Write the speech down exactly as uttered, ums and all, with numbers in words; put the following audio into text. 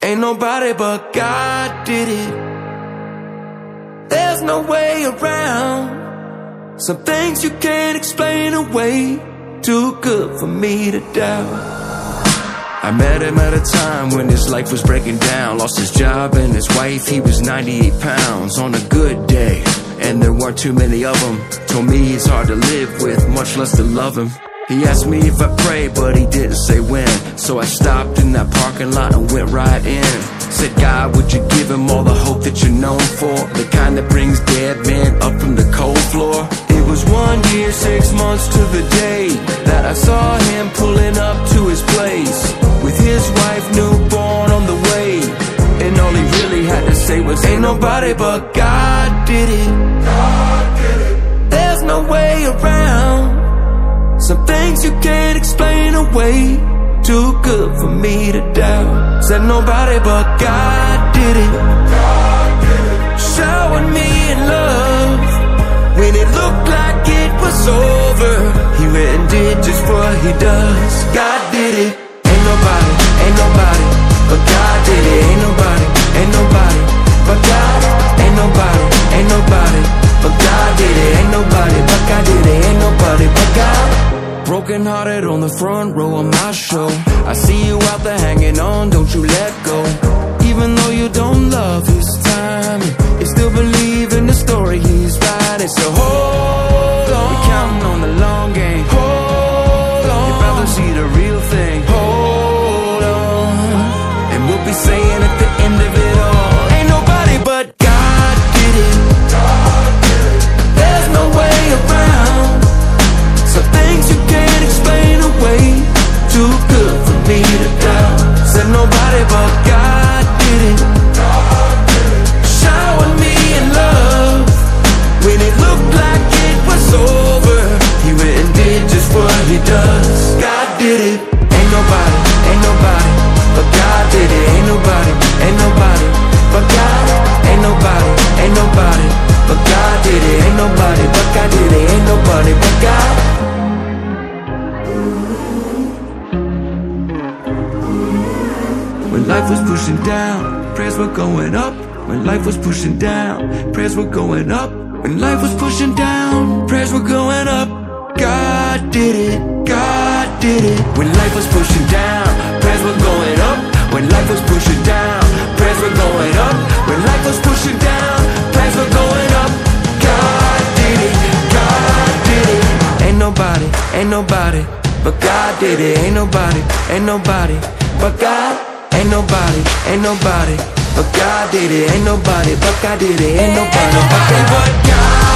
Ain't nobody but God did it. There's no way around. Some things you can't explain away. Too good for me to doubt. I met him at a time when his life was breaking down. Lost his job and his wife, he was ninety-eight pounds on a good day, and there weren't too many of them. Told me he's hard to live with, much less to love him. He asked me if I prayed, but he didn't say when. So I stopped in that parking lot and went right in. Said, God, would you give him all the hope that you're known for? The kind that brings dead men up from the cold floor. It was one year, six months to the day that I saw him pulling up to his place, with his wife newborn on the way. And all he really had to say was, ain't nobody but God did it. God did it. There's no way around. Some things you can't explain away. Too good for me to doubt. Said nobody but God did it. God did it. Showered me in love when it looked like it was over. He went and did just what he does. God did it. Ain't nobody, ain't nobody but God did it. Ain't nobody, ain't nobody but God. Ain't nobody, ain't nobody but God did it. Ain't nobody but God did it. Ain't nobody but God. Broken hearted on the front row of my show. I see you out there hanging on, don't you let go. Even though you don't love his timing, you still believe in the story he's writing. So hold on, we're counting on the long game. Hold on, you'd rather see the real thing. Hold on, and we'll be saying at the end of it all, ain't nobody but God did it. God did it. There's no way around. Some things you can't explain away. Too good for me to doubt. Said nobody but God did it. God did it. Showered me in love when it looked like it was over. He went and did just what he does. God did it. Ain't nobody, ain't nobody but God did it. Ain't nobody, ain't nobody but God. Ain't nobody, ain't nobody but God did it. Ain't nobody but God did it. Ain't nobody but God. When life was pushing down, prayers were going up. When life was pushing down, prayers were going up. When life was pushing down, prayers were going up. God did it, God did it. When life was pushing down, prayers were going up. When life was pushing down, prayers were going up. When life was pushing down, prayers were going up. God did it, God did it. Ain't nobody, ain't nobody but God did it. Ain't nobody, ain't nobody but God. Ain't nobody, ain't nobody but God did it. Ain't nobody but God did it. Ain't nobody but God.